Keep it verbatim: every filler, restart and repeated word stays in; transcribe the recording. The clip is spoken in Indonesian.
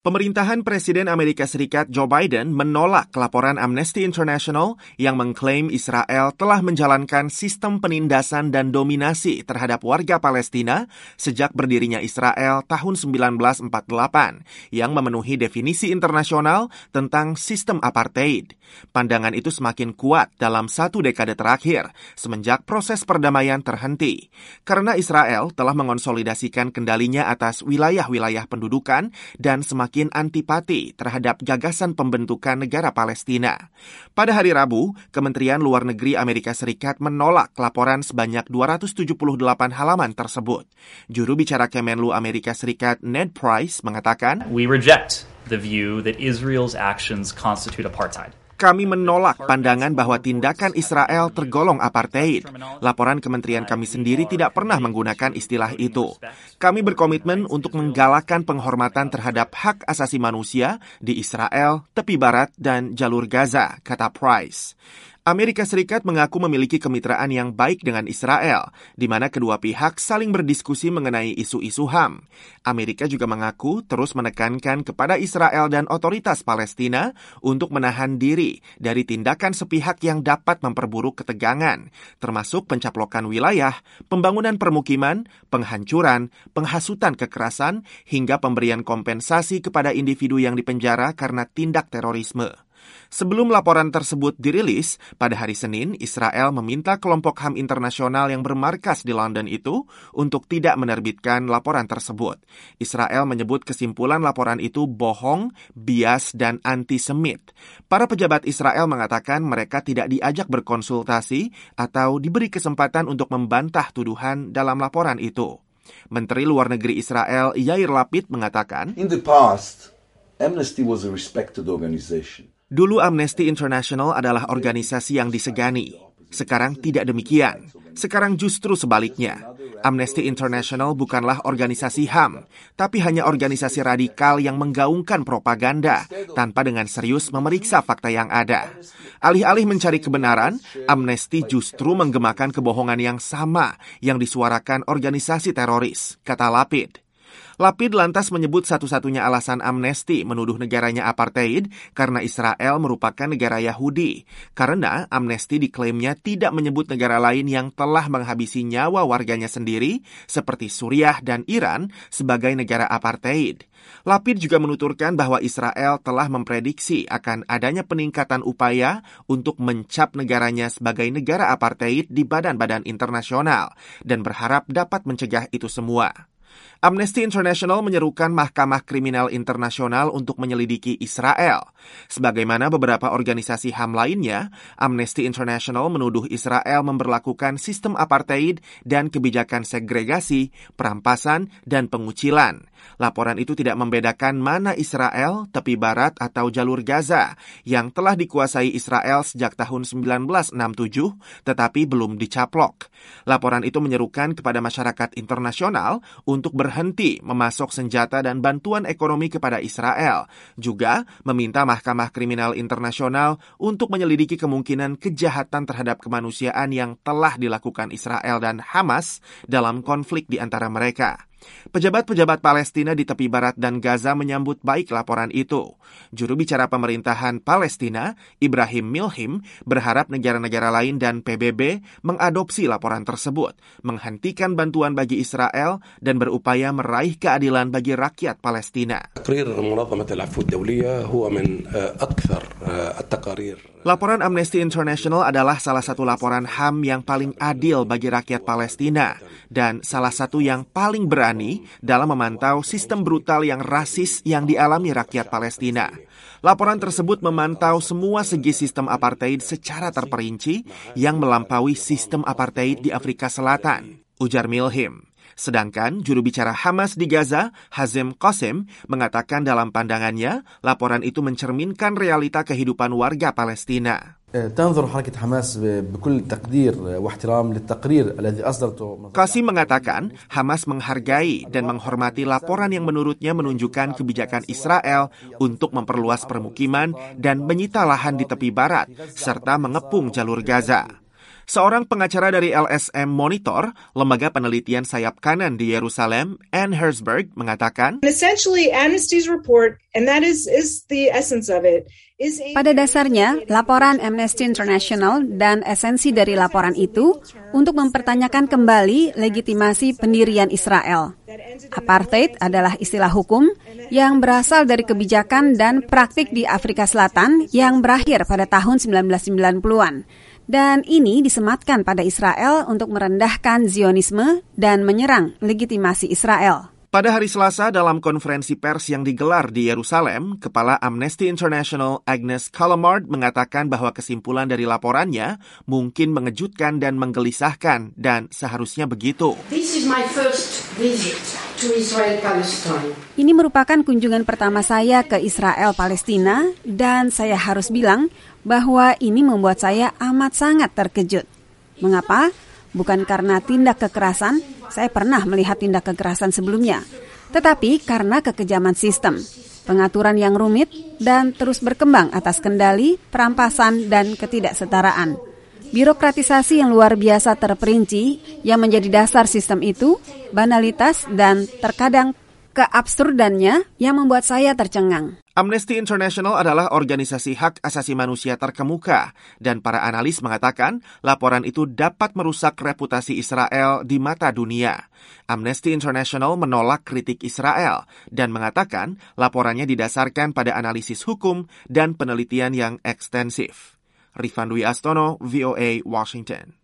Pemerintahan Presiden Amerika Serikat Joe Biden menolak laporan Amnesty International yang mengklaim Israel telah menjalankan sistem penindasan dan dominasi terhadap warga Palestina sejak berdirinya Israel tahun seribu sembilan ratus empat puluh delapan yang memenuhi definisi internasional tentang sistem apartheid. Pandangan itu semakin kuat dalam satu dekade terakhir semenjak proses perdamaian terhenti karena Israel telah mengonsolidasikan kendalinya atas wilayah-wilayah pendudukan dan semakin Semakin antipati terhadap gagasan pembentukan negara Palestina. Pada hari Rabu, Kementerian Luar Negeri Amerika Serikat menolak laporan sebanyak dua ratus tujuh puluh delapan halaman tersebut. Juru bicara Kemenlu Amerika Serikat Ned Price mengatakan, "We reject the view that Israel's actions constitute apartheid." Kami menolak pandangan bahwa tindakan Israel tergolong apartheid. Laporan kementerian kami sendiri tidak pernah menggunakan istilah itu. Kami berkomitmen untuk menggalakkan penghormatan terhadap hak asasi manusia di Israel, tepi barat, dan jalur Gaza, kata Price. Amerika Serikat mengaku memiliki kemitraan yang baik dengan Israel, di mana kedua pihak saling berdiskusi mengenai isu-isu H A M. Amerika juga mengaku terus menekankan kepada Israel dan otoritas Palestina untuk menahan diri dari tindakan sepihak yang dapat memperburuk ketegangan, termasuk pencaplokan wilayah, pembangunan permukiman, penghancuran, penghasutan kekerasan, hingga pemberian kompensasi kepada individu yang dipenjara karena tindak terorisme. Sebelum laporan tersebut dirilis, pada hari Senin, Israel meminta kelompok H A M internasional yang bermarkas di London itu untuk tidak menerbitkan laporan tersebut. Israel menyebut kesimpulan laporan itu bohong, bias, dan antisemit. Para pejabat Israel mengatakan mereka tidak diajak berkonsultasi atau diberi kesempatan untuk membantah tuduhan dalam laporan itu. Menteri Luar Negeri Israel Yair Lapid mengatakan, "In the past, Amnesty was a respected organization. Dulu Amnesty International adalah organisasi yang disegani. Sekarang tidak demikian. Sekarang justru sebaliknya. Amnesty International bukanlah organisasi H A M, tapi hanya organisasi radikal yang menggaungkan propaganda tanpa dengan serius memeriksa fakta yang ada. Alih-alih mencari kebenaran, Amnesty justru menggemakan kebohongan yang sama yang disuarakan organisasi teroris, kata Lapid. Lapid lantas menyebut satu-satunya alasan Amnesty menuduh negaranya apartheid karena Israel merupakan negara Yahudi. Karena Amnesty diklaimnya tidak menyebut negara lain yang telah menghabisi nyawa warganya sendiri, seperti Suriah dan Iran, sebagai negara apartheid. Lapid juga menuturkan bahwa Israel telah memprediksi akan adanya peningkatan upaya untuk mencap negaranya sebagai negara apartheid di badan-badan internasional dan berharap dapat mencegah itu semua. Amnesty International menyerukan Mahkamah Kriminal Internasional untuk menyelidiki Israel. Sebagaimana beberapa organisasi H A M lainnya, Amnesty International menuduh Israel memberlakukan sistem apartheid dan kebijakan segregasi, perampasan, dan pengucilan. Laporan itu tidak membedakan mana Israel, tepi barat, atau jalur Gaza yang telah dikuasai Israel sejak tahun seribu sembilan ratus enam puluh tujuh, tetapi belum dicaplok. Laporan itu menyerukan kepada masyarakat internasional untuk berhenti memasok senjata dan bantuan ekonomi kepada Israel. Juga meminta Mahkamah Kriminal Internasional untuk menyelidiki kemungkinan kejahatan terhadap kemanusiaan yang telah dilakukan Israel dan Hamas dalam konflik di antara mereka. Pejabat-pejabat Palestina di tepi barat dan Gaza menyambut baik laporan itu. Juru bicara pemerintahan Palestina, Ibrahim Milhim, berharap negara-negara lain dan P B B mengadopsi laporan tersebut, menghentikan bantuan bagi Israel, dan berupaya meraih keadilan bagi rakyat Palestina. Laporan Amnesty International adalah salah satu laporan H A M yang paling adil bagi rakyat Palestina dan salah satu yang paling berani dalam memantau sistem brutal yang rasis yang dialami rakyat Palestina. Laporan tersebut memantau semua segi sistem apartheid secara terperinci yang melampaui sistem apartheid di Afrika Selatan, ujar Milhim. Sedangkan juru bicara Hamas di Gaza, Hazem Qassem, mengatakan dalam pandangannya, laporan itu mencerminkan realita kehidupan warga Palestina. Qasim mengatakan Hamas menghargai dan menghormati laporan yang menurutnya menunjukkan kebijakan Israel untuk memperluas permukiman dan menyita lahan di tepi barat serta mengepung jalur Gaza. Seorang pengacara dari L S M Monitor, lembaga penelitian sayap kanan di Yerusalem, Ann Herzberg, mengatakan, Essentially, Amnesty's report, and that is, is the essence of it, is a... Pada dasarnya, laporan Amnesty International dan esensi dari laporan itu untuk mempertanyakan kembali legitimasi pendirian Israel. Apartheid adalah istilah hukum yang berasal dari kebijakan dan praktik di Afrika Selatan yang berakhir pada tahun sembilan belas sembilan puluhan. Dan ini disematkan pada Israel untuk merendahkan Zionisme dan menyerang legitimasi Israel. Pada hari Selasa dalam konferensi pers yang digelar di Yerusalem, Kepala Amnesty International Agnes Callamard mengatakan bahwa kesimpulan dari laporannya mungkin mengejutkan dan menggelisahkan dan seharusnya begitu. This is my first visit to Israel Palestine. Ini merupakan kunjungan pertama saya ke Israel Palestina dan saya harus bilang bahwa ini membuat saya amat sangat terkejut. Mengapa? Bukan karena tindak kekerasan, saya pernah melihat tindak kekerasan sebelumnya, tetapi karena kekejaman sistem, pengaturan yang rumit, dan terus berkembang atas kendali, perampasan, dan ketidaksetaraan. Birokratisasi yang luar biasa terperinci yang menjadi dasar sistem itu, banalitas, dan terkadang keabsurdannya yang membuat saya tercengang. Amnesty International adalah organisasi hak asasi manusia terkemuka, dan para analis mengatakan laporan itu dapat merusak reputasi Israel di mata dunia. Amnesty International menolak kritik Israel dan mengatakan laporannya didasarkan pada analisis hukum dan penelitian yang ekstensif. Rifan Dwi Astono, V O A, Washington.